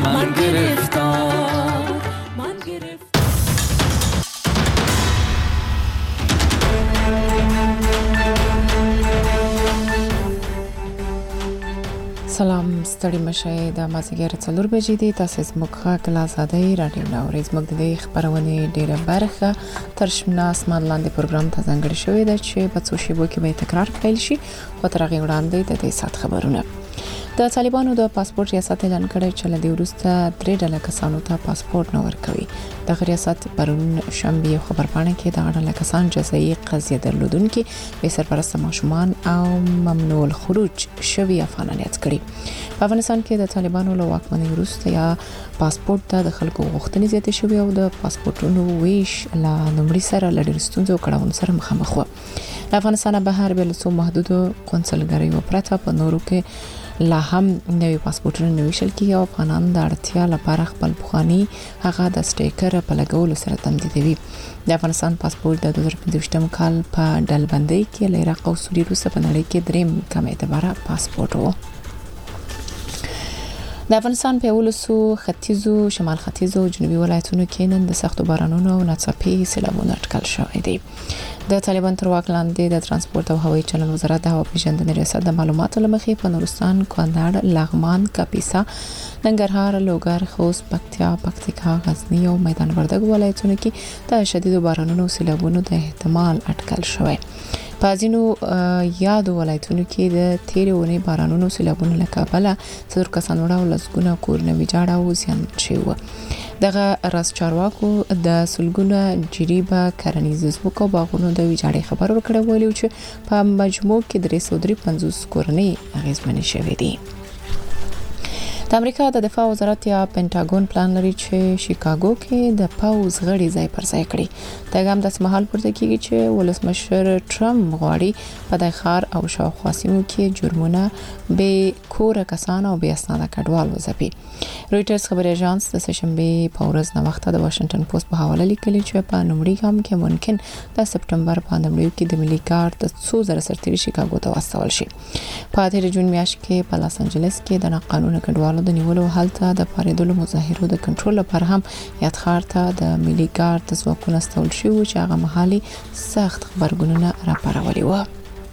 من گرفتار. سلام ستړي مشه د مازیګر 4 بجې دي. تاسو زموږ خاک لا زادای رادیو نورې زموږ د خبرونه ډیره برخه تر شمنا اسمان لاندې پروګرام ته ځانګړی شوی دی چې په څو شیبو کې به تکرار پیل شي. خو تر هغه وړاندې د دې سات خبرونه. د طالبانو د پاسپورت ریاست اعلان کړی چې له دې وروسته 3 ډله کسانو ته پاسپورت نه ورکوي. د ریاست پرون شنبه خبرپاڼه کې د ډله کسان جزایي قضیه درلودونکي به سرپرست ماشومان او ممنوع الخروج شوی افغانان یاد کړي. په افغانستان کې د طالبانو له واکمنۍ وروسته یا پاسپورت ته د خلکو غوښتنې زیاتې شوې او د پاسپورتونو ویش لا نمبر سره لړ ستونزو کړهون سره مخامخ و. افغانستان بهر بل څو محدود قونسلګری او پرته په نورو کې لا هم نوې پاسپورتونه نویشل کیږي او افغانان د اړتیا لپاره خپل بخاني هغه د سټیکر په لګولو سره تمدیدوي. د افغانستان پاسپورت د 2015 کال په ډلبندۍ کې له عراق او سوریې وروسته په نړۍ کې دریم کم اعتباره پاسپورت و. د افغانستان په ولسو ختیځو شمال ختیځو جنوبي ولایتونو کې نن د سختو بارانونو او ناڅاپي سیلابونو اټکل شوی دی. د طالبان تر واک لاندې د ترانسپورت او هوایي چلند وزارت د هوا پیژندنې ریاست د معلوماتو لمخې په نورستان، کندهار، لغمان، کاپیسا، ننګرهار، لوګر، خوست، پکتیکا، غزنی او میدان وردګ ولایتونو کې د شدیدو بارانونو او سیلابونو د احتمال اټکل شوی. په ځینو یادو ولایتونو کې د تیرې ونې بارانونو سیلابونو له کابله څلور کسان وړه او لسګونه کورونه ویجاړه او زیان شوي وو. دغه راز چارواکو د سلګونه جریبه کرنیز ځمکو او باغونو د ویجاړۍ خبر ورکړی ویلي چې په مجموع کې 353 کورنۍ اغېزمنې شوې دي. د امریکا د دفاع وزارت یا پینټاګون پلان لري چې شیکاګو کې د پاوز غړي ځای پر ځای کړي. دا هم د سمحال پورته کیږي چې ولسمشر ټرمپ غواړي په دای ښار او شاوخوا سیمو کې جرمونه به کور کسان او به اسناد کډوال وځپي. رويټرز خبري اژانس د سشنبه په ورځ نو وخت د واشنگټن پوسټ په حواله لیکلي چې په نومړي ګام کې ممکن د سپټمبر په نومړي کې د ملي ګارد د 200 سرتیري شیکاګو ته واستول شي. په 13 جون میاشت کې په لاس انجلس کې د ناقانونه کډوالو د نیولو حالت د پاریدلو مظاهرو د کنټرول لپاره هم یاد ښار ته د ملي ګارد ځواکونه استول شي چې هغه محلي سخت خبرګونونه راپارولي و.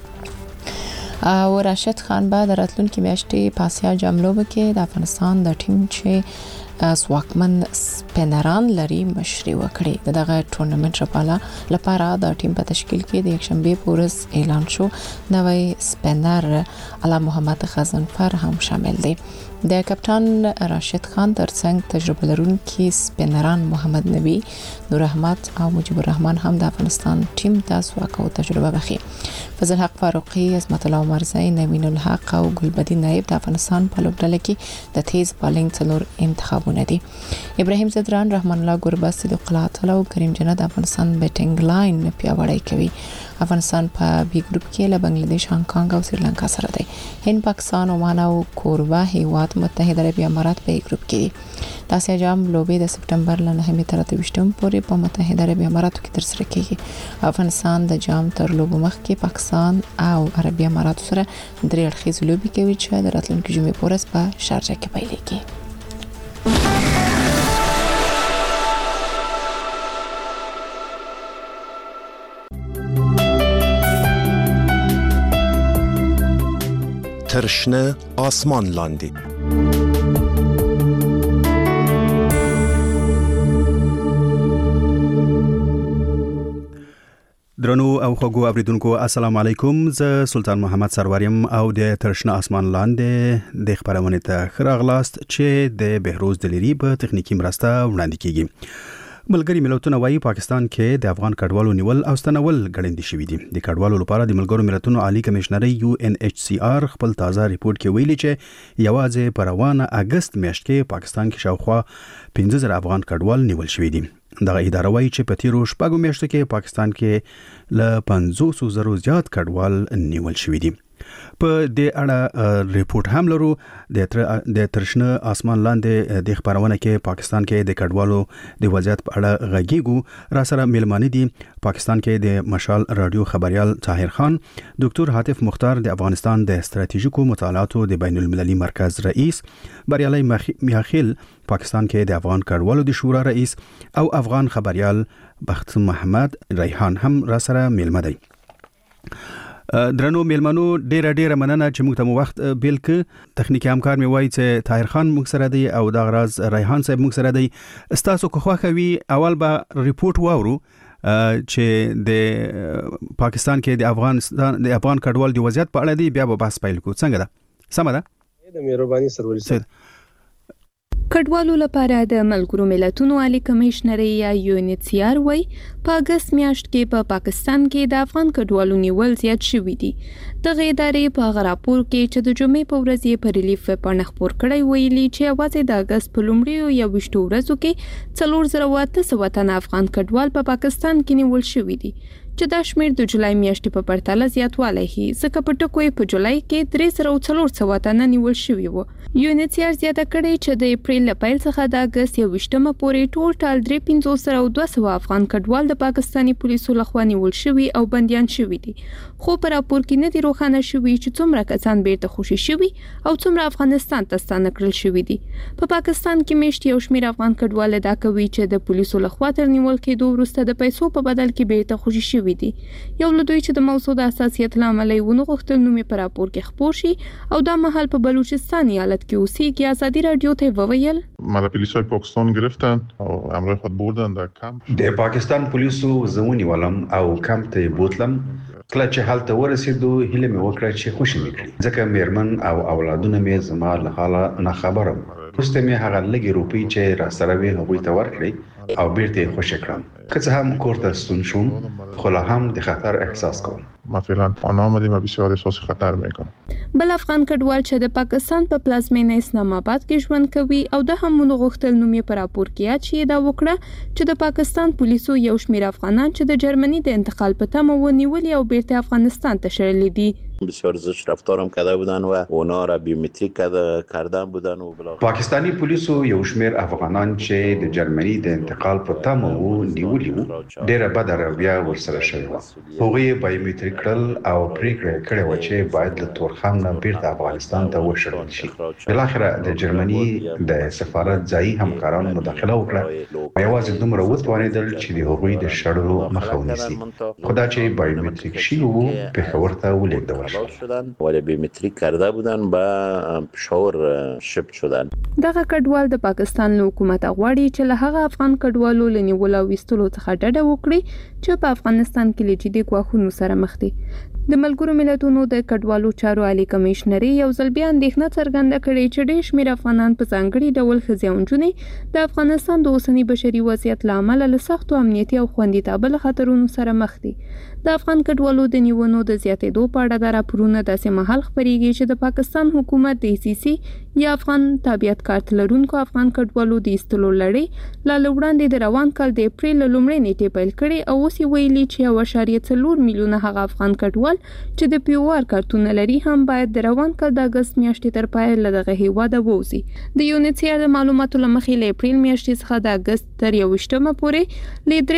او راشد خان به د راتلونکي میاشتې په آسیا جام لوبه کې د افغانستان د ټیم چې سواکمن سپینران لري مشري وکړي. دغه ټورنمنت لپاره د ټیم په تشکیل کې د یکشنبه په ورځ اعلان شو. نوې سپینر علي محمد غزنفر هم شامل دی. د کپټان راشد خان ترڅنګ تجربه لرونکي سپینران محمد نبی، نور احمد او مجيب الرحمن هم د افغانستان ټیم ته سواک او تجربه بخي. فضل حق فاروقي، عظمت الله عمرزی، نوین الحق او ګلبدین نایب د افغانستان په لوبډله کې د تیز بالینګ څلور انتخابونه دي. ابراهیم زدران، رحمان الله ګربز، صدیق الله تعالی او کریم جنت د افغانستان بیټینګ لاین پیاوړی کوي. افغانستان په بی ګروپ کې له بنگلاديش، هانګ کانګ او سریلانکا سره دی. هند، پاکستان، عمان او کوربه هیواد متحده عربی امارات په ګروپ کې دي. د آسیا جام لوبې د سپټمبر له 9 تر 28 پورې په متحده عربی اماراتو کې ترسره کیږي. افغانستان د جام تر لوبو مخکې پاکستان او عربی اماراتو سره درې اړخیز لوبې کوي چې د راتلونکي جمعې په ورځ په شارجه کې پیلېږي. ترشنه آسمان لاندې درنو او خوږو اوریدونکو السلام علیکم. زه سلطان محمد سروریم او د ترشنه آسمان لاندې د خبرونه ته خراغلاست چې د بهروز دلیری په تخنیکی مرسته وړاندې کیږي. ملګری ملتونه وايي پاکستان کې د افغان کډوالو نیول او ستنول غړندې شوې دي. د کډوالو لپاره د ملګرو ملتونو عالی کمشنري UNHCR خپل تازه ریپورت کې ویلي چې یوازې په روانه اگست میاشت کې پاکستان کې شاوخوا 15000 افغان کډوال نیول شوې دي. دغه اداره وايي چې په تیرو شپږو میاشتو کې پاکستان کې له 500,000 زیات کډوال نیول شوې دي. په دې اړه ریپورت هم لرو. د ترشنه اسمان لاندې د خبرونه کې پاکستان کې د کډوالو د وضعیت په اړه غږیږو. را سره ملمانه دي پاکستان کې د مشال رادیو خبريال طاهر خان، ډاکټر حاتف مختار د افغانستان د ستراتیژیکو مطالعاتو د بین المللي مرکز رئیس، بریالي میاخیل پاکستان کې د افغان کډوالو د شورا رئیس، او افغان خبريال بخت محمد ریحان هم را سره ملمه دي. درنو میلمنو ډیره مننه چې موږ ته وخت بیل ک. تخنیکی همکار می وایي چې طاهر خان موږ سره دی او دا غراز ریحان صاحب موږ سره دی. استاسو کو خوخوي اول به ریپورت واورو چې د پاکستان کې د افغان کډوال دی وضعیت په اړه دی، بیا به بحث پیل کو. څنګه ده؟ سم ده؟ د مهرباني سرور صاحب. کډوالو لپاره د ملګرو ملتونو عالی کمشنر یا UNHCR وای په اگست میاشت کې په پاکستان کې د افغان کډوالو نیول زیات شوی دي. د غیدارې په غراپور کې چې د جمعې په ورځ یې په ریلیف په خبر کړی ویلي چې اواز د اگست په لومړیو یا وشتو ورځو کې 4,800 تنه افغان کډوال په پاکستان کې نیول شوی دي، چې دا شمیر د جولای میاشتې په پرتله زیاتوالی هي، ځکه په ټکو په جولای کې 3,400 تنه نیول شوي وو. UNHCR زیاته کړې چې د اپریل له پیل څخه د اگست 21 پورې ټول 3,500 افغان کډوال د پاکستاني پولیسو لخوا نیول شوي او بندیان شوي دي، خو په راپور کې نه دي روښانه شوي چې څومره کسان بیرته خوشي شوي او څومره افغانستان ته ستانه کړل شوي دي. په پاکستان کې میشت یو شمیر افغان کډوال ادعا کوي چې د پولیسو لخوا تر نیول کېدو وروسته د پیسو په بدل کې بیرته خوشي شوي دي. یو لدوی چې د موضوع د اساسیت لامل یې ونه غوښتل نو مې په راپور کې خبر شي او دا محل په بلوچستان ایالت کې اوسېږي. ازادي رادیو ته وویل ما پولیسای پاکستان گرفتن او همراه خود بردن در کمپ. د پاکستان پولیسو زمونی ولم او کمپ ته بوتلم. کله چې حالت ورسېدو هیله مې وکړه چې خوشی مې کړي، ځکه میرمن او اولادونه مې زما له حاله نه خبره وو. وروسته مې هغه لږې روپۍ چې را سره وې هغوی ته ورکړې او بیرته یې خوشي کړم. که څه هم کور ته ستون شوم خو لا هم د خطر احساس کوم. ما فعلا پناه آمدیم و بسیار احساس خطر میکنم. بل افغان کډوال چې د پاکستان په پلازمینه اسلام آباد کې ژوند کوي او د هم غوښتل نوم یې پر راپور کې یاد شي دا وکړه چې د پاکستان پولیسو یو شمیر افغانان چې د جرمنی د انتقال په تمه ونیول او بیرته افغانستان ته شړل دي. بسیار زشت رفتارم کرده بودن و اونا را بیومتریک کردن بودن و بلا. پاکستانی پولیسو یو شمیر افغانان چې د جرمنی د انتقال په تمه ونیولي وو ډېره بده رویه ورسره شوې وه. هغوی یې بایومتریک کړل او پریکړه کړې وه چې باید له تورخم نه بیرته افغانستان ته وشړل شي. بالاخره د جرمني د سفارت ځایي همکارانو مداخله وکړه او یوازې دومره وتوانېدل چې د هغوی د شړلو مخه ونیسي. خو دا چې بایومتریک شوي وو پېښور ته ولېږدول شدن ولی بیومتریک کرده بودن با پشاور شفت شدن. دغه کډوال د پاکستان له حکومت غواړي چې له هغه افغان کډوالو لنیول او وستلو څخه ډډه وکړي چې په افغانستان کې له جدي ګواښونو سره مخ دي. د ملګرو ملتونو د کډوالو چارو عالی کمشنر یو ځل بیا اندېښنه څرګنده کړې چې ډېر شمېر افغانان په ځانګړي ډول ښځې او نجونې د افغانستان د اوسني بشري وضعیت له امله له سختو امنیتي او خوندیتابه له خطرونو سره مخ دي. د افغان کډوالو د نیونو د زیاتېدو په اړه د راپورونه داسې مهال خپرېږي چې د پاکستان حکومت د ICC یا افغان تابعیت کارت لرونکو افغان کډوالو د ایستلو لړۍ لا وړاندې د روان کال د اپریل لومړۍ نیټې پیل کړې او اوس یې ویلي چې 1.4 میلیونه هغه افغان کډوال چې د پیوار کارتونه لري هم باید د روان کال د اگست میاشتې تر پای له دغه هیواده ووځي. د UNHCR د معلوماتو له مخې له اپریل میاشتې څخه د اگست تر 21 پورې له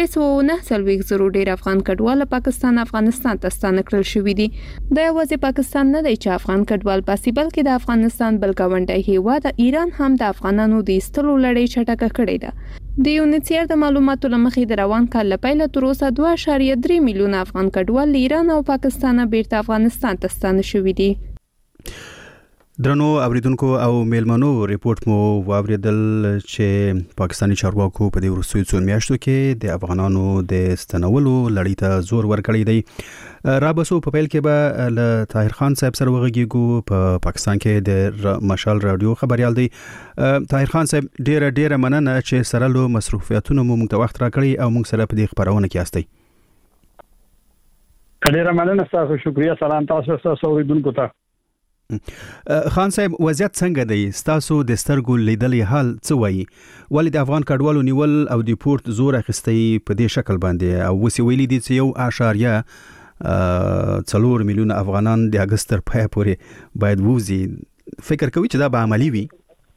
309 ډیر افغان کډوال پاکستان افغانستان ته ستانه کړل شوي دي. دا یوازې پاکستان نه دی چې افغان کډوال باسي، بلکې د افغانستان بل ګاونډی هیواد ایران هم د افغانانو د ایستلو لړۍ چټکه کړې ده. د UNHCR د معلوماتو له مخې د روان کال له پیله تر اوسه 2.3 میلیونه افغان کډوال له ایران او پاکستان بیرته افغانستان ته ستانه شوي دي. درنو اوریدونکو او میلمنو ریپورت مو واوریدل چې پاکستانی چارواکو په دې وروستیو څو میاشتو کې د افغانانو د ستنولو لړۍ ته زور ورکړی دی. رابسو په پیل کې به له طاهر خان صاحب سره وغږیږو. په پاکستان کې د مشال رادیو خبريال دی. طاهر خان صاحب ډیره مننه چې سره له مصروفیتونو مو موږ ته وخت راکړی او موږ سره په دې خبرونه کې یاستئ. ډیره مننه تاسو، شکریا، سلام تاسو اوریدونکو ته. خان صاحب وضعیت څنګه دی؟ ستاسو د سترګو لیدلې حال څه وایي؟ ولې د افغان کډوالو نیول او د پورت زور اخیستی په دې شکل باندې او وسی ویلي دي چې 1.4 4 میلیون افغانان د اگست تر پای پورې باید ووزي. فکر کوي چې دا به عملی وي؟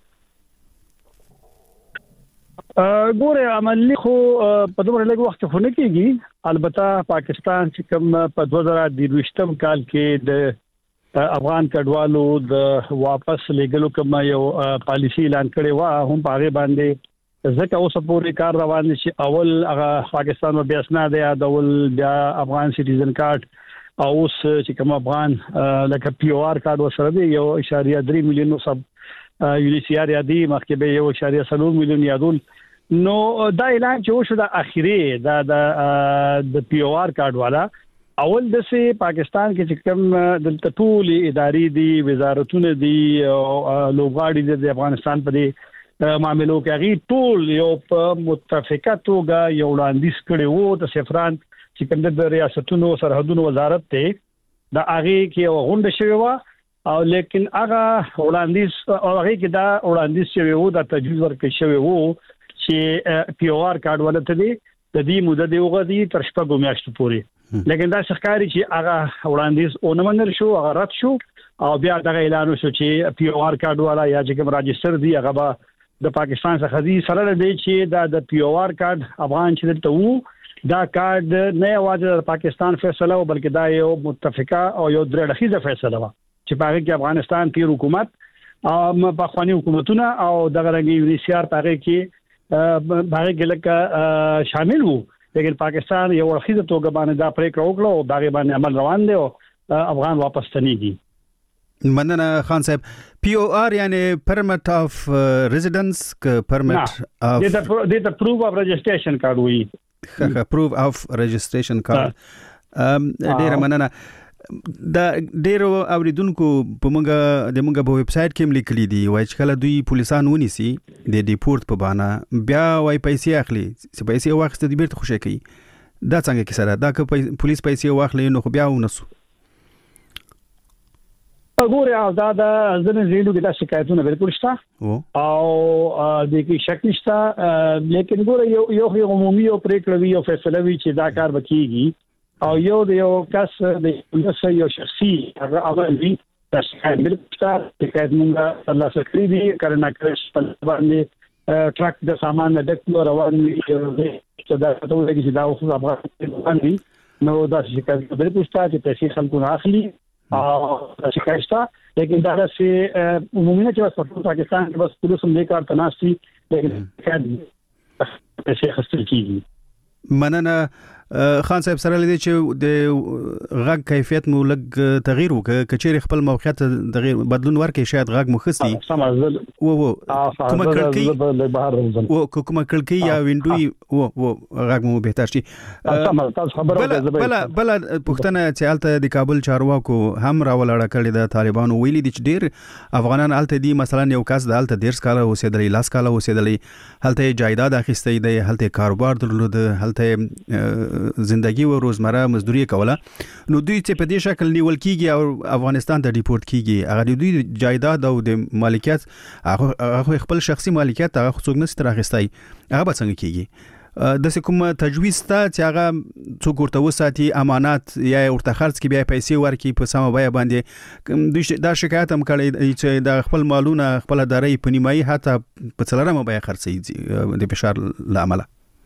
ګوره عملی خو په دومره لږ وخت کې نه کېږي. البته پاکستان چې کوم په 2023 کال کې د افغان کډوالو د واپس لګلو کوم یو پالیسی اعلان کړی و، هم په هغه باندې ځکه اوس پورې کار روان دي چې اول هغه پاکستان و بیا اسناد یادول، بیا افغان سټیزن کارت، او اوس چې کوم افغان لکه پی او آر کارت وسره دی 1.3 میلیون سب یونیسیار یادي، مخکې به 1.4 میلیون یادول. نو دا اعلان چې وشو د اخیری د پی او آر کارت والا اول د سي پاکستان کې چې کوم د ټول اداري دي، وزارتونه دي او لوبغاړي د افغانستان په دې معاملو کې غي ټول یو په متفقه توګه یو وړاندیز کړي وو د سفران چې کوم د ریاستونو سرحدونو وزارت ته د هغه کې غونډه شوی و، او لیکن هغه وړاندیز او هغه کې دا وړاندیز شوی وو د تجویز ورکړی شوی وو چې پی او آر کارت ولته دي د دې موده دی وغدي تر شپږ میاشتو پورې. لیکن دا ښکاري چې هغه وړاندیز اونمنل شو، هغه رد شو، او بیا دا اعلان وشو چې پی او آر کارت والا یا چې کوم راجستر دی هغه به د پاکستان څخه دي سره دی چې دا د پی او آر کارت افغان چې دلته وو دا کارت نه یوازې د پاکستان فیصله و بلکې دا یو متفقه او یو درې اړخیزه فیصله و چې په هغه کې افغانستان کې حکومت او پخوانی حکومتونه او دغه رنګ یونیسیار په هغه کې لکه شامل وو. لیکن پاکستان یو ورخیزه توګه باندې دا پریکړه وکړه او دا باندې عمل روان دی او افغان واپس تنيږي. مننه خان صاحب. پی او آر یعنی پرمټ اف ریزیډنس ک پرمټ اف د پروف اف رجسټریشن کارت وی پروف اف رجسټریشن کارت. ډیر مننه. دا ډیرو اوریدونکو په مونږه په ویب سټ کې لیکلي دي وای چې کله دوی پولیسان ونیسي د ډیپورت په بهانه بیا وای پیسې اخلي، چې پیسې واخسته د بیرته خوشی کوي. دا څنګه کیسه ده؟ دا که پولیس پیسې واخلي نو خو بیا ونسو ګوره دا ځنه زیلو کې دا شکایتونه بالکل شته او د کې شک نشته. لیکن ګوره یو عمومي او پریکړه وی او فیصله وی چې دا کار وکړي او یو کس د یو شخصي هغه عمل وی تاسو بالکل شکایت مونږه الله سکري دي کارنه کړش په باندې ټرک د سامان د ډکو روان وي چې دا ته وایي چې دا اوس افغان دي نو دا شکایت بالکل چې پیسې خلکو اخلي او شکایت. لیکن دا چې عمومي نه چې په پاکستان کې بس پولیس هم دې کار تناسي لیکن پیسې خسته کیږي. مننه خان صاحب. سره لدی چې د غږ کیفیت مو لګ تغییر وکړ، کچېر خپل موقعیت تغییر بدلون ورکړي، شاید غږ مخستی کومه کړکۍ یا وینډوی غږ مو بهتر شي. بل پښتنه چې الته د کابل چارواکو هم راولړه کړی د طالبانو ویلي دي چې ډیر افغانان الته دي، مثلا یو کس د الته 10 کال اوسېدلی، 10 کال اوسېدلی، هلته جایداد اخیستی دی، هلته کاروبار درلود، هلته زندگی و روزمره مزدوري کوله. نو دوی چې په دې شکل نیول کیږي او افغانستان ته ډیپورت کیږي، هغه دوی جایداد او د مالکیت هغه خپل شخصي مالکیت هغه څوک نه ستر اخیستای، هغه به څنګه کیږي؟ د کوم تجویز ته چې هغه څوک ورته وساتي امانات یا ورته خرڅ کی بیا پیسې ورکي په سم بیه باندې. دوی دا شکایت هم کړی چې د خپل مالونه خپل داري په نیمایي حتی په څلورمه بیه خرڅي د فشار لامل.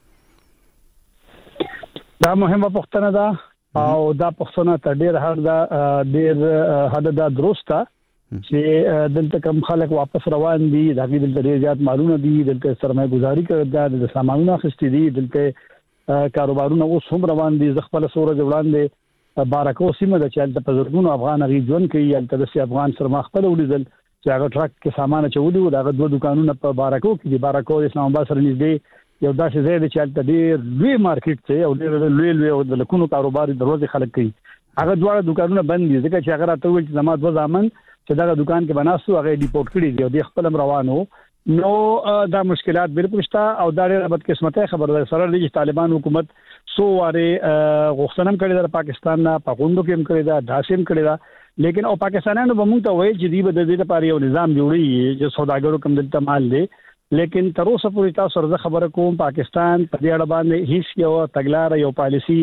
دا مهمه پوښتنه ده او دا پوښتنه ته ډیر هر دا درسته چې دلته کوم خلک واپس روان دي، دا دلته ډیر زیات مالونه دي، دلته سرمایه گذاري کړي، د سامانونو اخیستي دي، دلته کاروبارونه اوس هم روان دي. ځخپل سورج وړاندې بارکو سیمه د چالت په زرګونو افغان ریجن کې یلته د افغان سرما خپل ولیدل چې هغه ټرک کې سامان چولي و، دا دوه دکانونه په بارکو کې دي. بارکو اسلام آباد سره نږدې یو داسې ځای دی چې هلته ډېر لوی مارکیټ دی او ډېر لوی او د لکونو کاروبار دروازې خلک کوي. هغه دواړه دکانونه بند دي ځکه چې هغه راته وویل چې زما دوه زامن چې دغه دکان کې بناستو هغه ډیپورټ کړي دي او د خپل روانو. نو دا مشکلات بالکل شته او دا ډېر بدقسمته خبره ده. سره د طالبان حکومت سو واره غوښتنه کړې ده پاکستان نه، پاکوندو کې هم کړې ده، داسې هم کړې ده. لیکن او پاکستانانو به موږ ته وایي چې دی به د دې لپاره یو نظام جوړي چې سوداګرو کوم دلته مال دی. لیکن تر اوسه پورې تاسو سره خبره کوم پاکستان په دې اړه باندې هیڅ یو تګلارې یو پالیسی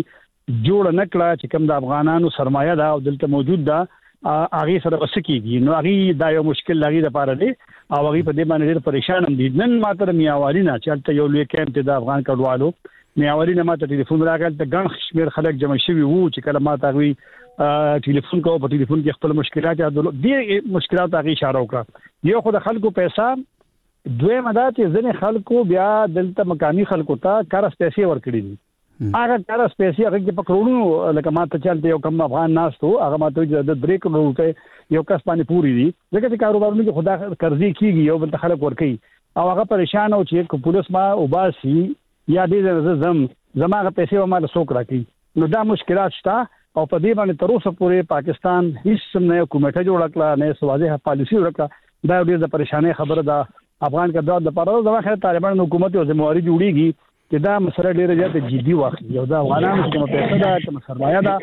جوړ نه کړه چې کوم د افغانانو سرمایه ده او دلته موجود ده هغه سره وسکیږي نو هغه دا یو مشکل لري د پاره دی او هغه په دې باندې ډېر پریشان هم دي نن ماته میاوالي نه چې یو لوی کیمپ د افغان کډوالو میاوالي نه ماته ټلیفون راغلی ته ګڼ شمیر خلک جمع شوي وو چې کله ماته غوي ټلیفون کوو په ټلیفون کې خپل مشکلات دي مشکلات هغه اشاره وکړه یو خو د خلکو پیسې دوی مدد ځنې خلکو بیا دلته مقامي خلکو ته کارس پیسې ورکړي دي هغه کارس پیسې هغه کې پکړونو لکه ماته چلته یو کم افغان ناس ته هغه ماته د بریک روټه یو کس باندې پوری دي ځکه چې کاروبارونه کې خدا قرضې کیږي یو بل خلک ورکي او هغه پریشان او چې پولیس ما وباسي یا دې زماغه پیسې ما له څوک راکې نو دا مشکلات شته او په دې باندې تر اوسه پورې پاکستان هیڅ نه حکومت جوړ کړه نه واضحه پالیسی ورکړه دا ډېر د پریشانې خبره ده افغان کډوال د پاره د واخه طالبان حکومت او ذمہواری جوړیږي چې دا مسله ډیره زیاته جدي واخلي او دا افغانانو چې پیسې ده چې سرمایه ده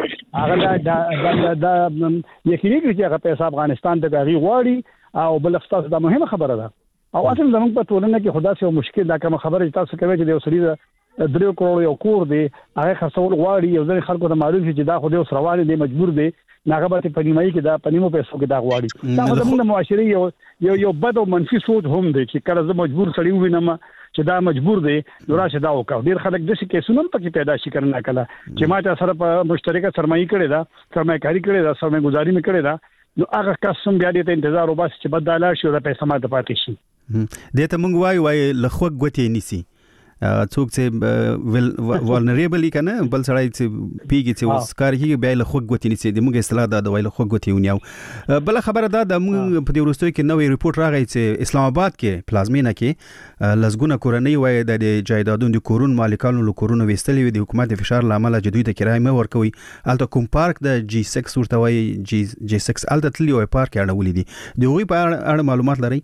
هغه دا یقیني چې هغه پیسې افغانستان ته غوړي غواړي او بل افسوس دا مهمه خبره ده او اصل زموږ په ټولنه کې خدا سره مشکل دا کوم خبره چې تاسو کوي چې یو سړي 3 کروڑ یو کور دی هغه خرڅول غواړي یو ځل خلکو ته معلوم شي چې دا خو د سروان دی مجبور دی ناغه به په نیمایي کې دا پنیمو پیسو کې دا غواړي دا زموږ د معاشري یو بد او منفي سوچ هم دی چې کله زه مجبور سړی وینم چې دا مجبور دی نو راشه دا وکړ ډیر خلک د شي کیسونو پکې پیدا شي کرنا کله چې ما ته سره په مشترکه سرمایي کړی دا سرمایه‌کاري کړی دا سرمایه‌ګزاري مې کړی دا نو هغه قسم بیا دې ته انتظار وباس چې بداله شي او د پیسې ماته پاتې شي دې ته مونږ وای لخوا غوتې نيسي څوک چې ولنریبل کنه بل سړی چې پیږي چې وسکار کیږي بیا له خوګ غوتی نيسي د موږ اصطلاح دا د ویل خوګ غوتی ونیو بل خبره دا د موږ په دې ورستوي کې نوې ریپورت راغی چې اسلام آباد کې پلازمینه کې لزګونه کورنۍ وای د جایدادونو د کورون مالکانو له کورونو وستلې وي د حکومت فشار لامل جدوی ته کرای مې ورکوي الته کوم پارک د جی 6 ورته وای جی 6 الته تللی وای پارک اړولې دي د غوي په اړه معلومات لري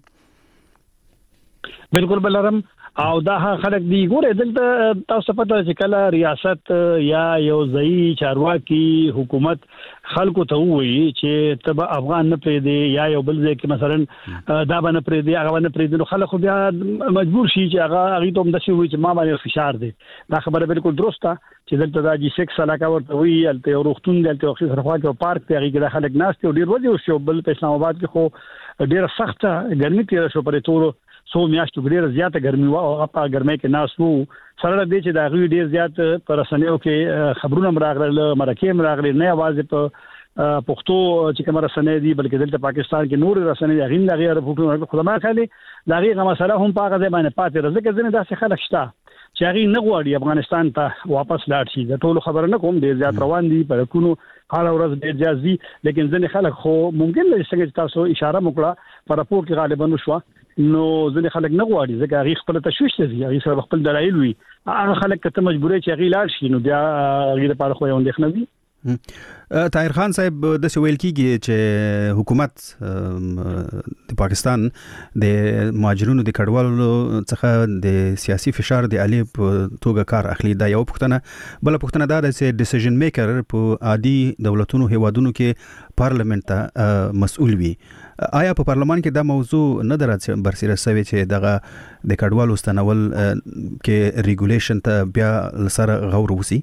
بالکل بلرم او دا خلک دی ګوره دلته تاسو پته چې کله ریاست یا یو ځای چارواکي حکومت خلکو ته وایي چې تب افغان نه پرې دی یا یو بل ځای کې مثلا دا باندې پرې دی هغه باندې پرې دی نو خلک بیا مجبور شي چې هغه ته هم د شي وي چې ما باندې فشار دی دا خبره بالکل درسته چې دلته دا جی 6 علاقه ورته وي الته یو روختون دلته یو خرخوا کې پارک ته هغه د خلک ناس ته ډیر وځي او بل په اسلام آباد کې خو ډیر سخته ګرمي تیر شو پرې ټول سو میاشتو ډیر زیاته ګرمي و او په ګرمۍ کې ناس وو سره د دې چې دا غوي ډیر زیات پر رسنیو کې خبرونه مراغله مرکه مراغله نه आवाज په پښتو چې کوم رسنۍ دي بلکې دلته پاکستان کې نور رسنۍ غین لغې رپورټونه خدامه خالي دغه مسله هم په هغه باندې پاتې راځي چې ځنه داسې خلک شته چې هغه نه غواړي افغانستان ته واپس لاړ شي د ټولو خبره نه کوم ډیر زیات روان دي پر کوونو حال ورځ ډیر جازي لیکن ځنه خلک خو ممکن نه څنګه تاسو اشاره وکړه پر راپور کې غالبا وشو نو ځنه خلک نه غواړي ځکه هغه خپل تشويش دي هغه سره خپل دلایل وي هغه خلک ته مجبورې چې هغه لاړ شي نو بیا هغه لپاره خو یو اندېښنه وي طاهر خان صاحب د سویل کیږي چې حکومت د پاکستان د مهاجرونو د کډوالو څخه د سیاسي فشار د علی په توګه کار اخلي دا یو پښتنه بل پښتنه دا چې ډیسیژن میکر په عادي دولتونو هیوادونو کې پارلیمنت ته مسؤل وي آیا په پارلمان کې دا موضوع نه درته برسره سوي چې دغه د کډوالو ستنول کې ریګولیشن ته بیا لسره غور وسی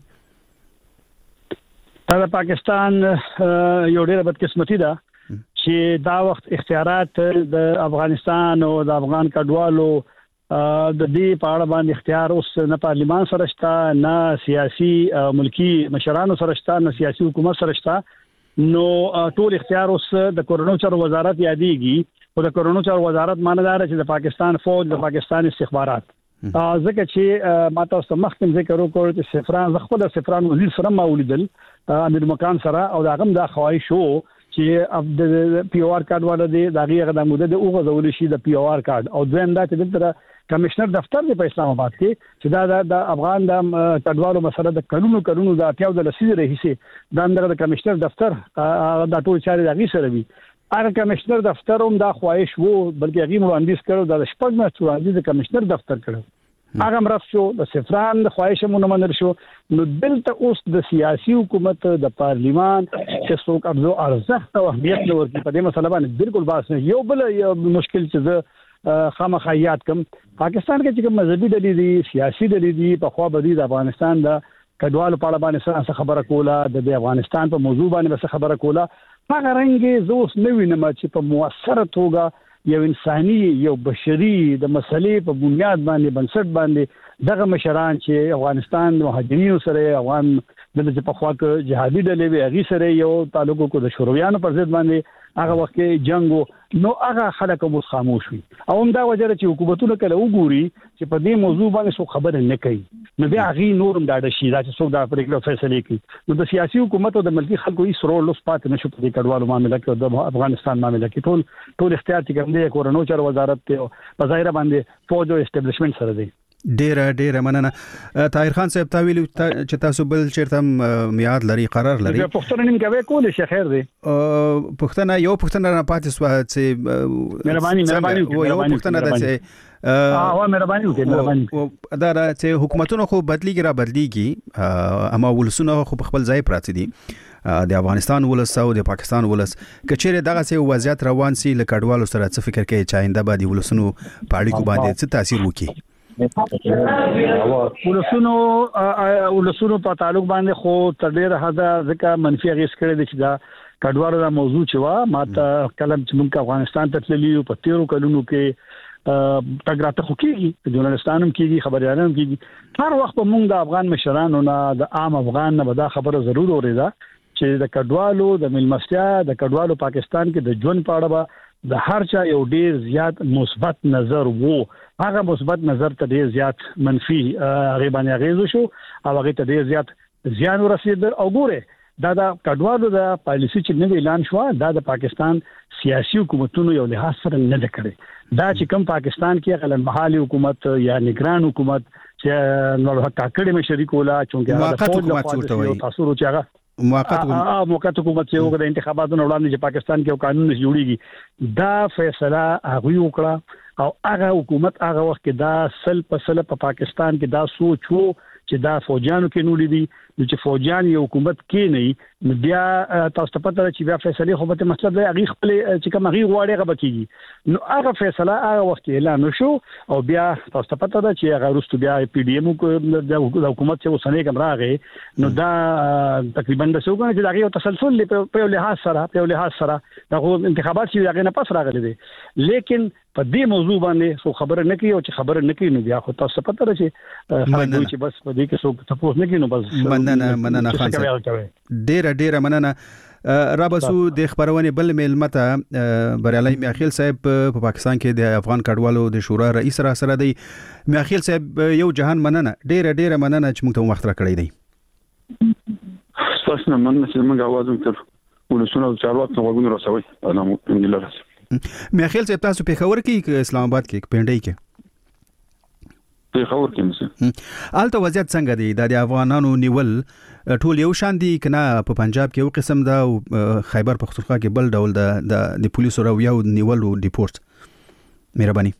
دا پاکستان یو ډېر بدقسمتي ده چې دا وخت اختیارات د افغانستان او د افغان کډوالو د دې په اړه باندې اختیار اوس نه پارلیمان سره شته نه سیاسي ملکی مشرانو سره شته نه سیاسي حکومت سره شته نو ټول اختیار اوس د کورونو چارو وزارت یادېږي او د کورونو چارو وزارت معنی دا چې د پاکستان فوج د پاکستان استخبارات ځکه چې ما تاسو مخکې ذکر وکړ چې سفران خپل سفران وزیر سره ما ولیدل امیر مکان سره او دا غم دا خواهش شو چې د پی او آر کارت والا دی دا غیغه د موده د اوغه زول شي د پی او آر کارت او دویم دا چې د کمشنر دفتر دی په اسلام آباد کې چې دا افغان د کډوالو مسله د قانونو د اتیاو د لسیزه رئیسه د کمشنر دفتر دا ټول چاري د غي سره وي هغه کمشنر دفتر هم دا خواهش وو بلکې هغه وړاندیز کړو د شپږ میاشتو وړاندیز د کمشنر دفتر کړو هغه مرسته شو د سفران د خواهش مونږ منل شو نو دلته اوس د سیاسي حکومت د پارلیمان چې څوک ابزو ارزښت او اهمیت نور کې په دې مسله باندې بالکل باس نه یو بل مشکل چې خامخایات کم پاکستان کې چې مذهبي ډلې دي سیاسي ډلې دي په خوا بدی د افغانستان د کډوالو په اړه باندې څه خبره کوله د افغانستان په موضوع باندې څه خبره کوله هغه رنګ زه اوس نه وینم چې په موثره توګه یو انساني یو بشري د مسلې په بنیاد باندې بنسټ باندې دغه مشران چې افغانستان مهاجرینو سره افغان د په خوا کې جهادي ډلې وی هغه سره یو تعلق کو د شورویانو پر ضد باندې هغه وخت کې جنگ نو هغه خلک مو خاموش وي او هم دا وجه چې حکومتونه کله وګوري چې په دې موضوع باندې څه خبره نه کوي نو بیا هغه نورم دا شي چې څوک دا پریکړه فیصله کوي نو د سیاسي حکومت او د ملکی خلکو یې سرور لوس پات نشو په دې کډوالو معاملې کې د افغانستان معاملې کې ټول اختیار چې کوم دی کورونو چار وزارت ته په ظاهر باندې فوج او اسټابلیشمنت سره دی ډیره مننه طاهر خان صاحب تاویل چې تاسو بل چیرته میعاد لري قرار لري پښتون نیم کوي کول شي خیر دی پښتنه یو پښتنه نه پاتې سو چې مهرباني یو پښتنه ده چې مهرباني وکړئ دا چې حکومتونو خو بدلیږي اما ولسونه خو په خپل ځای پراته دي د افغانستان ولس او د پاکستان ولس کچېره دغه سه وضعیت روان سي لکډوالو سره څه فکر کوي چې آینده به د ولسونو پاړیکو باندې څه تاثیر وکړي ولسونو په تعلق باندې خو تر ډیره حدا ځکه منفي اغیز کړی دی چې دا کډوالو دا موضوع چې وا ماته کلم چې موږ افغانستان ته تللی په 13 کلونو کې تګراته خو کېږي ژورنالستانم کېږي خبريالانم کېږي هر وخت موږ د افغان مشرانو نه د عام افغان نه دا خبره ضرور اورېدا چې د کډوالو د ملمستیا د کډوالو پاکستان کې د ژوند په اړه د هر چا یو ډیر زیات مثبت نظر وو هغه مثبت نظر ته ډیر زیات منفي غیبانه غیز شو او هغه ته ډیر زیات زیان ورسید او ګوره دا د کډوالو د پالیسي چې نوې اعلان شو دا د پاکستان سیاسي حکومتونو یو لحاظ سره نه کړی دا چې کوم پاکستان کې غلن محلي حکومت یا نگران حکومت چې نو کاکړې مشري کولا چونګه دا فوج له تاسو چې موقت حکومت چې وګړي انتخاباتونو وړاندې چې پاکستان کې یو قانون جوړیږي دا فیصله هغه وکړه او هغه حکومت هغه وخت کې دا په پاکستان کې دا سوچ وو چې دا فوجانو کې نو لیدي چې فوجان یو حکومت کې نه بیا تاسو ته پته چې بیا فیصله خو به مطلب دی هغه خپل چې کوم هغه غواړي هغه بکیږي نو هغه فیصله هغه وخت اعلان شو او بیا تاسو ته پته ده چې هغه رستو بیا پی ډی ایم د حکومت چې وسنه کوم راغی نو دا تقریبا د څو غنډه چې دا یو تسلسل په لحاظ سره دا انتخابات چې هغه نه پس راغلي دي لیکن په دې موضوع باندې څو خبره نه کوي او چې خبره نه کوي نو بیا خو تاسو پته ده چې بس په دې کې څو تاسو نه کوي نو بس مننه خان صاحب ډیره مننه رابسو د خبرونه بل ملمته بریالي میاخیل صاحب په پاکستان کې د افغان کډوالو د شورا رئیس را سره دی میاخیل صاحب یو جهان مننه ډیره مننه چې موږ ته وخت را کړی دی تاسو نه مننه چې موږ आवाज وکړو ولسونه چارواکو ته وګورئ رسوي الحمدلله میاخیل صاحب تاسو په خبر کې اسلام آباد کې پنډای کې په خبر کې مشه آلته وضعیت څنګه دی د افغانانو نیول ټول یو شان دي کنه په پنجاب کې یو قسم دا او خیبر پختونخوا کې بل ډول د پولیسو راویو نیول او ډیپورت مهرباني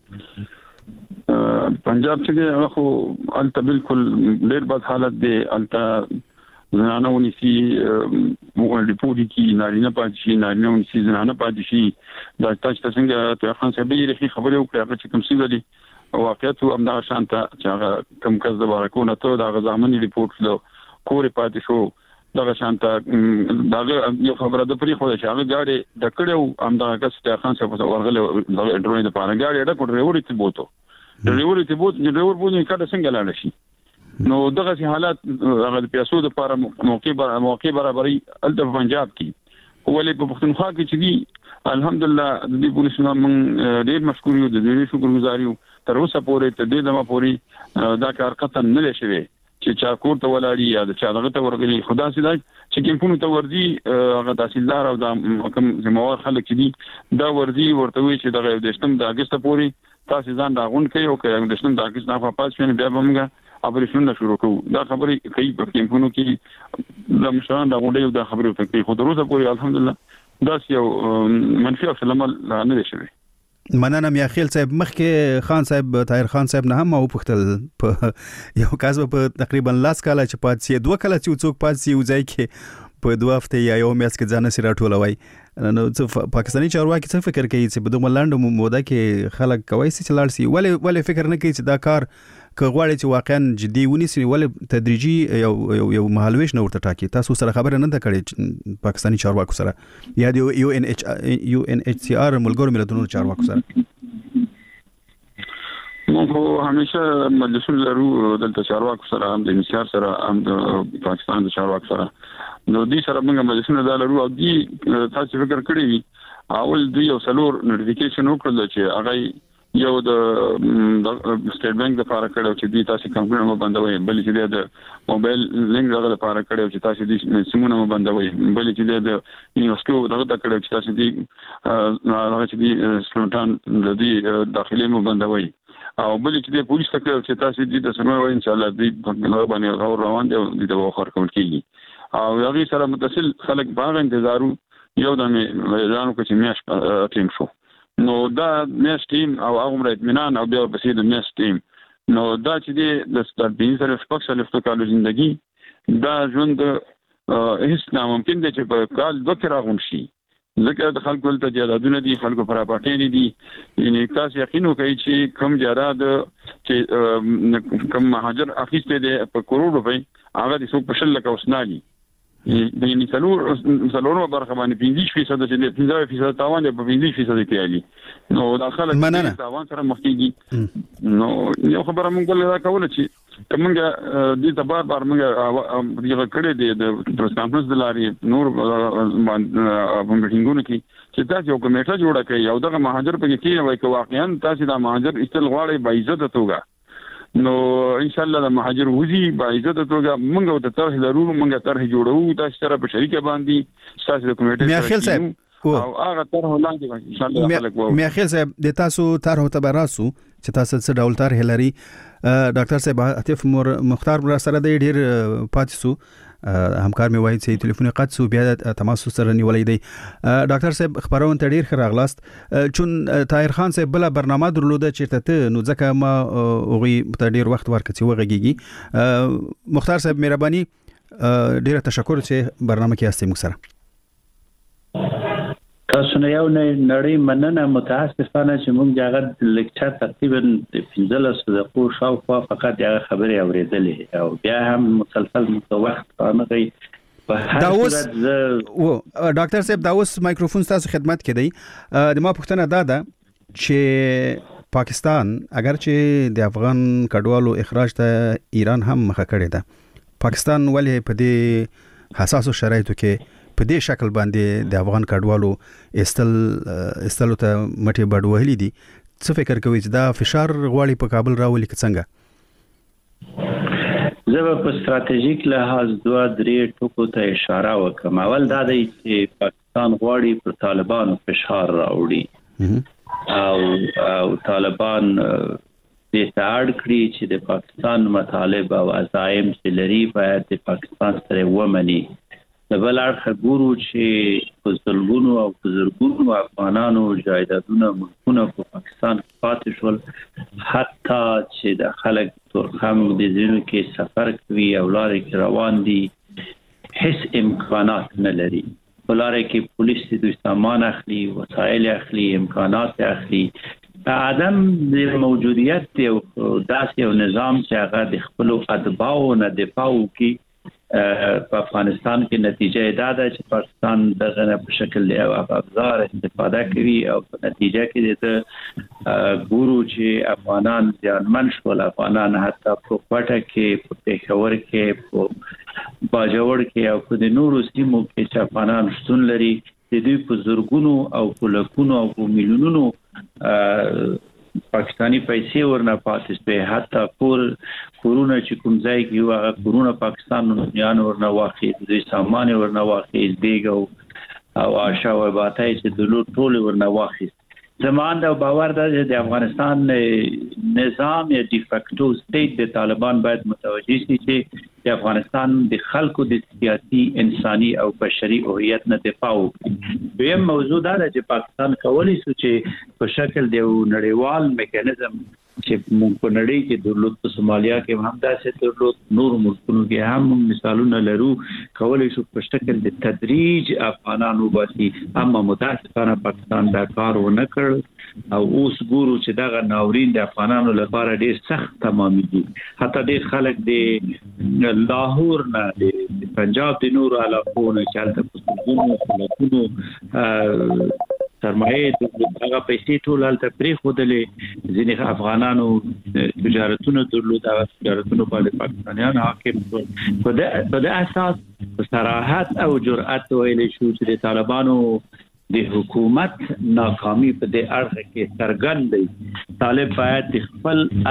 پنجاب کې خو آلته بالکل ډېر بد حالت دی آلته زنانه ونیسي مغول ډیپورت کی نارینه پاتې شي نارینه ونیسي زنانه پاتې شي دا تاسو څنګه ته خان صاحب یې خبرې وکړه چې کوم څه دي واقعیت هم دا شانته چې کوم کس د بارکونه ته دا غزامنی ریپورت له کور پاتې شو دا شانته دا یو خبره د پری خو چې هغه غاړي د کړو هم دا کس ته خان صاحب ورغله د ډرون د پاره غاړي دا کوټ ریوري ته بوته ریوري ته بوته ریور بوته کله څنګه لاله شي نو دغه حالات هغه د پیاسو د لپاره موقع برابرۍ د پنجاب کې ولې په پښتونخوا کې چې دي الحمدلله د دې پولیسو من ډېر مشکور یو د دې شکرګزار یو تر اوسه پورې ته دې دمه پورې دا کار قطن نه لشي چې چا کور ته ولاړی یا د چا دغه ته ورغلی خدا سي دا چې کوم ته ورځي هغه تحصیلدار او د کوم ذمہوار خلک دي دا ورځي ورته وي چې دغه د شتم د اگست پورې تاسو ځان راغون کوي او کوي د شتم د اگست نه پاس شنه بیا بمګه اپریشن شروع کوو دا خبرې کوي په کیمپونو کې د مشران دا غونډې دا خبرې کوي خو دروازه پورې الحمدلله دا یو منفي عمل نه شي مننه میاخیل صاحب مخکې خان صاحب طاهر خان صاحب نه هم او پختل په یو کاز په تقریبا لاس کاله چې پاتې 2 کاله چې څوک پاتې وځي کې په 2 هفته یا یو میاشت کې ځان سره ټولوي. نو پاکستاني چارواکي څه فکر کوي چې په دغه لاندو موده کې خلک کوي چې لاړ سي؟ ولې فکر نه کوي چې دا کار کغواړي چې واقعا جدي ونیسي؟ ولې تدریجي یو مهالويش نه ورته ټاکي؟ تاسو سره خبره نه ده کړې پاکستاني چارواکو سره یا د UNHCR ملګرو ملتونو چارواکو سره؟ موږ همیشه مجلسونه لرو دلته چارواکو سره، هم د انشار سره، هم د پاکستان د چارواکو سره. نو دې سره موږ مجلسونه لرو او دې تاسو فکر کړی اول دوی یو څلور نوټیفیکیشن وکړل چې هغه یو د سټیټ بانک د لپاره کړو چې دوی تاسو کمپیوټر مو بندوي، بل چې د موبایل لینک دغه لپاره کړو چې تاسو دې سیمونه مو بندوي، بل چې د یونیورسيټو دغه کړو چې تاسو دې هغه چې دې سلطان د دې داخلي مو بندوي، او بل چې د پولیس ته کړو چې تاسو دې د سمو ان شاء الله دې په باندې روان دي د وخر کول کیږي. او هغه سره متصل خلک باغ انتظارو یو د میدانو کې چې میاش ټیم شو. نو دا میاش ټیم او هغه اطمینان او بیا په د میاش ټیم نو دا چې د ستاربین سره شپږ سال کالو ژوندۍ دا ژوند هیڅ ناممکن دی چې په کال دوه کې راغون شي، ځکه د خلکو ته جیادونه دي، خلکو پراپرټي دي. یعنی تاسو یقین وکړئ چې کم جیاد چې کم مهاجر اخیسته دي په کروڑ روپۍ هغه د څو په شل لک اوسنالي یعنی څلورو برخه باندې 50% چې 50% تاوان دی په 50% کې علي. نو دا خلک تاوان سره مخ کیږي. نو یو خبره مونږ له کوله چې کومه دې تبار بار مونږ یو کړی دی د پریس کانفرنس د لارې نور باندې ټینګونه کې چې تاسو یو کمیټه جوړه کړئ او دغه مهاجر په کې وایي چې واقعا تاسو دا مهاجر استل غواړي با عزت توګه. نو ان شاء الله د مهاجر وزي با عزت توګه مونږ ته طرح لرو، مونږ طرح جوړو تاسو سره په شریکه باندې تاسو د کمیټې میاخیل صاحب او هغه طرح لاندې ان شاء الله خلک وو. میاخیل صاحب د تاسو طرح ته براسو چې تاسو څه ډول طرح لري؟ ډاکټر صاحب عاطف مختار سره د ډیر پاتسو همکار مې وایي چې ټلیفون قد سو بیا تماس سره نیولې دی. ډاکټر صاحب خبرونه ته ډیر خراغلاست چون طاهر خان صاحب بل برنامه درلوده چې ته نو ځکه ما اوغي ته ډیر وخت ورکړي وغږیږي. مختار صاحب مهرباني ډیر تشکر چې برنامه کې استې موږ سره. تاسو نه یو نړۍ مننه، متاسفانه چې موږ هغه لیکچر تقریبا 15 دقیقو شاوخوا فقط هغه خبرې اورېدلې او بیا هم مسلسل وخت نه دی. دا اوس ډاکټر صاحب دا اوس مایکروفون تاسو خدمت کې دی. د ما پوښتنه دا ده چې پاکستان اگر چې د افغان کډوالو اخراج ته ایران هم مخه کړې ده، پاکستان ولې په دې حساسو شرایطو کې په دې شکل باندې د افغان کډوالو استلو ته مټي بډ وهلي دي؟ څه فکر کوي چې دا فشار غواړي په کابل راولي که څنګه؟ زه په ستراتیژیک لحاظ 2-3 ټکو ته اشاره وکم. اول دا دی چې پاکستان غواړي پر طالبانو فشار راوړي او طالبان دې ته اړ کړي چې د پاکستان مطالب او عزایم چې لري باید د پاکستان سره ومني. د بل اړخ ګورو چې په ځلګونو او بزرګونو افغانانو جایدادونه ملکونه په پاکستان پاتې شول، حتی چې د خلک تورخم د ځینو کې سفر کوي او لارې کې روان دي، هیڅ امکانات نه لري. په لارې کې پولیس دوی سامان اخلي، وسایل اخلي، امکانات اخلي. عدم د موجودیت یو داسې یو نظام چې هغه د خپل اتباعو نه دفاع وکړي په افغانستان کې نتیجه دا ده چې پاکستان دغه په شکل له افزار استفاده کوي او په نتیجه کې د ګورو چې افغانان ځانمن شول. افغانان حتی په کوټه کې، په پېښور کې، په باجوړ کې او په نورو سیمو کې چې افغانان شتون لري، د دوی په زرګونو او په لکونو او په میلیونونو پاکستانی پیسې ورنه پاتې شوې. حتی کورونه چې کوم ځای کې هغه کورونه پاکستان نه ورنه واخې، دوی سامان ورنه واخې، بیګ او آشا او باتای چې د لوټ ټول ورنه واخې. زمان دا باور ده چې د افغانستان نظام یا ډی فیکټو سټیټ د طالبان باید متوجي شي چې د افغانستان د خلکو د سیاسي، انساني او بشري هویت نه دفاع وکړي. دویم موضوع دا ده چې پاکستان کولی شي چې په شکل د نړیوال میکانیزم چې موږ په نړۍ کې درلود، په سومالیا کې هم داسې درلود، نور ملکونو کې هم مثالونه لرو. کولای شو په شکل د تدریج افغانانو باسي، اما متاسفانه پاکستان دا کار ونه کړ او اوس ګورو چې دا ناورین د افغانانو لپاره ډیر سخت تمامېږي. حتی ډیر خلک د لاهور نه د پنجاب د نور علاقو نه چالت په سرمایه د هغه پیسې ټول هلته پرې خودلې. ځینې افغانانو تجارتونه درلود، هغه تجارتونه باندې پاکستانیان حاکم په د اساس په صراحت او جرأت ویل شو چې د طالبانو د حکومت ناکامي په دې اړه کې څرګند دی. طالب باید خپل